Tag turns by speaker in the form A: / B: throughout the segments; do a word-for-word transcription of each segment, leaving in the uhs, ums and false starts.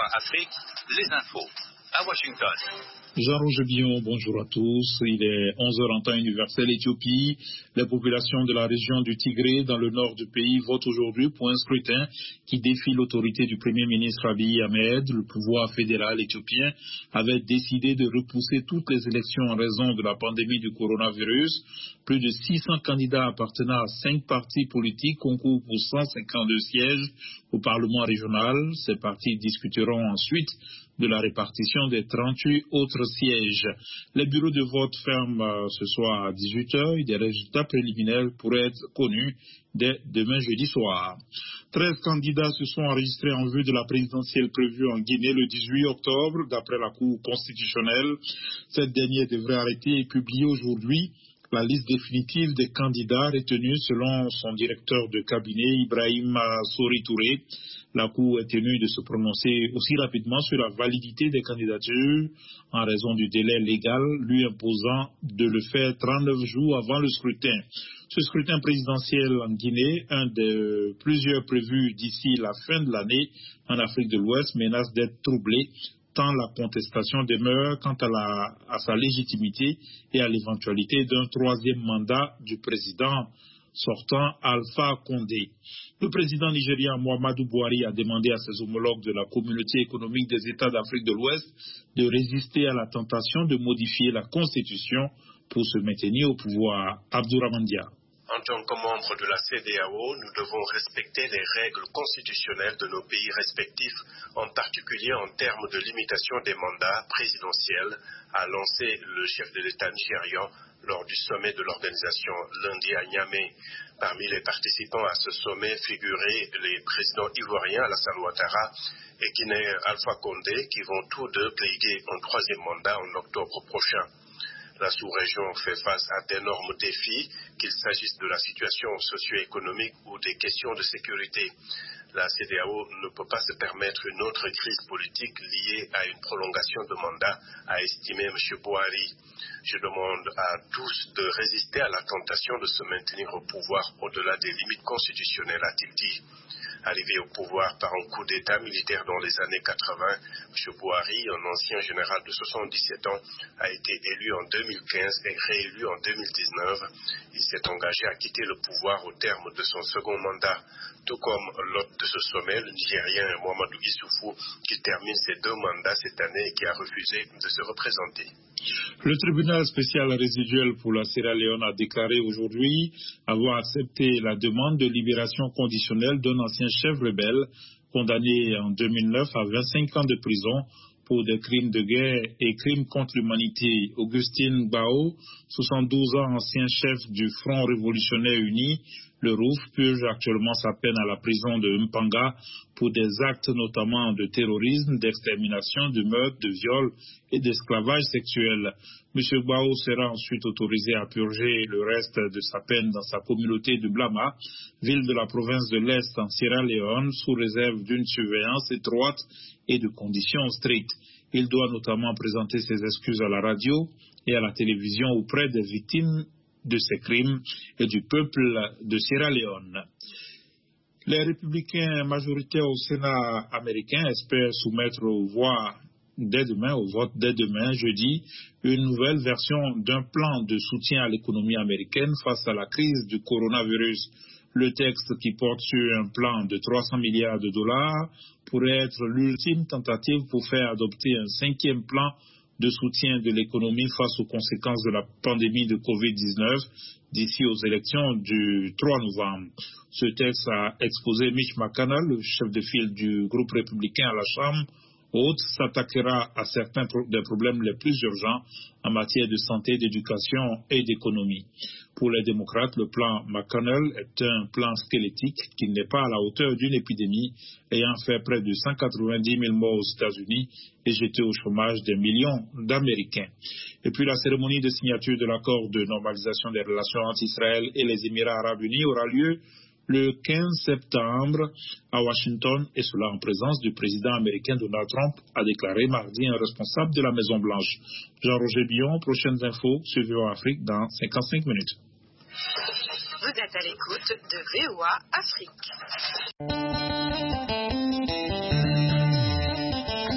A: Afrique, les infos à Washington.
B: Jean-Roger Billon, bonjour à tous. Il est onze heures en temps universel Éthiopie. Les populations de la région du Tigré, dans le nord du pays, votent aujourd'hui pour un scrutin qui défie l'autorité du Premier ministre Abiy Ahmed. Le pouvoir fédéral éthiopien avait décidé de repousser toutes les élections en raison de la pandémie du coronavirus. Plus de six cents candidats appartenant à cinq partis politiques concourent pour cent cinquante-deux sièges au Parlement régional. Ces partis discuteront ensuite de la répartition des trente-huit autres sièges. Les bureaux de vote ferment ce soir à dix-huit heures et des résultats préliminaires pourraient être connus dès demain jeudi soir. treize candidats se sont enregistrés en vue de la présidentielle prévue en Guinée le dix-huit octobre, d'après la Cour constitutionnelle. Cette dernière devrait arrêter et publier aujourd'hui la liste définitive des candidats retenus selon son directeur de cabinet, Ibrahim Sori Touré. La Cour est tenue de se prononcer aussi rapidement sur la validité des candidatures en raison du délai légal lui imposant de le faire trente-neuf jours avant le scrutin. Ce scrutin présidentiel en Guinée, un de plusieurs prévus d'ici la fin de l'année en Afrique de l'Ouest, menace d'être troublé tant la contestation demeure quant à, la, à sa légitimité et à l'éventualité d'un troisième mandat du président sortant Alpha Condé. Le président nigérien Muhammadu Buhari a demandé à ses homologues de la communauté économique des États d'Afrique de l'Ouest de résister à la tentation de modifier la constitution pour se maintenir au pouvoir. Abdourahmane Dia.
C: En tant que membre de la C D A O, nous devons respecter les règles constitutionnelles de nos pays respectifs, en particulier en termes de limitation des mandats présidentiels, a lancé le chef de l'État nigérian lors du sommet de l'organisation lundi à Niamey. Parmi les participants à ce sommet figuraient les présidents ivoiriens Alassane Ouattara et guinéen Alpha Condé, qui vont tous deux plaider un troisième mandat en octobre prochain. La sous-région fait face à d'énormes défis, qu'il s'agisse de la situation socio-économique ou des questions de sécurité. La C D A O ne peut pas se permettre une autre crise politique liée à une prolongation de mandat, a estimé M. Buhari. Je demande à tous de résister à la tentation de se maintenir au pouvoir au-delà des limites constitutionnelles, a-t-il dit. Arrivé au pouvoir par un coup d'État militaire dans les années quatre-vingt, M. Buhari, un ancien général de soixante-dix-sept ans, a été élu en deux mille quinze et réélu en deux mille dix-neuf. Il s'est engagé à quitter le pouvoir au terme de son second mandat. Tout comme l'hôte de ce sommet, le Nigérien Mahamadou Issoufou, qui termine ses deux mandats cette année et qui a refusé de se représenter.
B: Le tribunal spécial résiduel pour la Sierra Leone a déclaré aujourd'hui avoir accepté la demande de libération conditionnelle d'un ancien chef rebelle condamné en deux mille neuf à vingt-cinq ans de prison pour des crimes de guerre et crimes contre l'humanité. Augustin Bao, soixante-douze ans, ancien chef du Front révolutionnaire uni, le R O U F, purge actuellement sa peine à la prison de Mpanga pour des actes notamment de terrorisme, d'extermination, de meurtre, de viol et d'esclavage sexuel. M. Bao sera ensuite autorisé à purger le reste de sa peine dans sa communauté de Blama, ville de la province de l'Est en Sierra Leone, sous réserve d'une surveillance étroite et de conditions strictes. Il doit notamment présenter ses excuses à la radio et à la télévision auprès des victimes de ces crimes et du peuple de Sierra Leone. Les républicains majoritaires au Sénat américain espèrent soumettre aux voix dès demain, au vote dès demain, jeudi, une nouvelle version d'un plan de soutien à l'économie américaine face à la crise du coronavirus. Le texte, qui porte sur un plan de trois cents milliards de dollars, pourrait être l'ultime tentative pour faire adopter un cinquième plan de soutien de l'économie face aux conséquences de la pandémie de covid dix-neuf d'ici aux élections du trois novembre. Ce texte a exposé Mitch McConnell, le chef de file du groupe républicain à la Chambre haute, s'attaquera à certains pro- des problèmes les plus urgents en matière de santé, d'éducation et d'économie. Pour les démocrates, le plan McConnell est un plan squelettique qui n'est pas à la hauteur d'une épidémie ayant fait près de cent quatre-vingt-dix mille morts aux États-Unis et jeté au chômage des millions d'Américains. Et puis la cérémonie de signature de l'accord de normalisation des relations entre Israël et les Émirats arabes unis aura lieu le quinze septembre à Washington, et cela en présence du président américain Donald Trump, a déclaré mardi un responsable de la Maison-Blanche. Jean-Roger Billon, prochaines infos sur V O A Afrique dans cinquante-cinq minutes.
D: Vous êtes à l'écoute de V O A Afrique.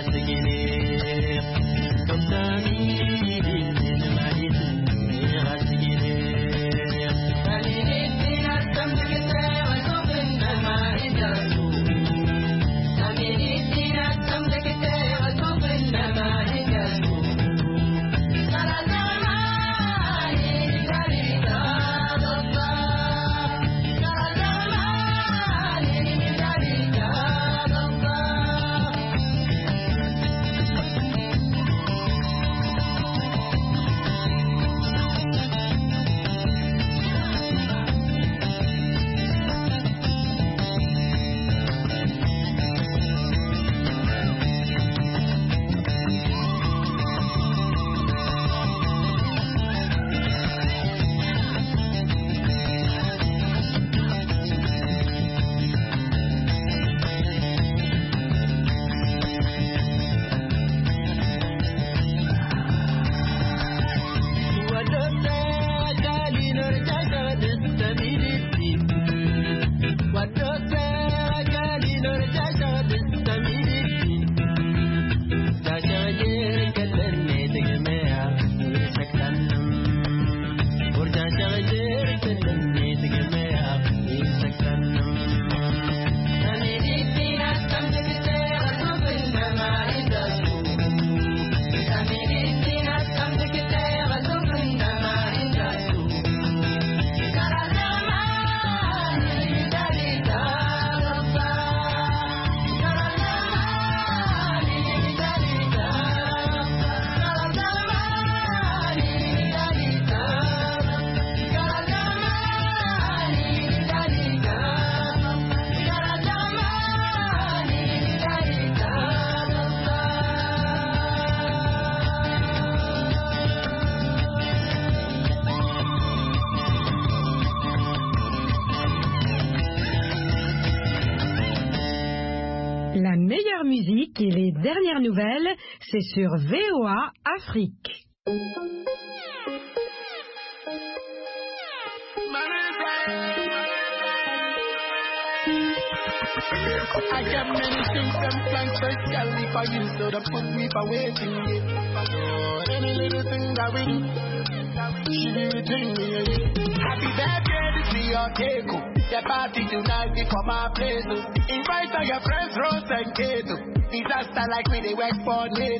E: La meilleure musique et les dernières nouvelles, c'est sur V O A Afrique.
F: I got many things and plans specially for you, so don't put me for waiting. Oh, any little thing that we do, she be between me and you. Happy birthday, this is your cake. The party tonight is for my place. Invite all your friends, Rose and Kato. Disaster like me, they work for NATO.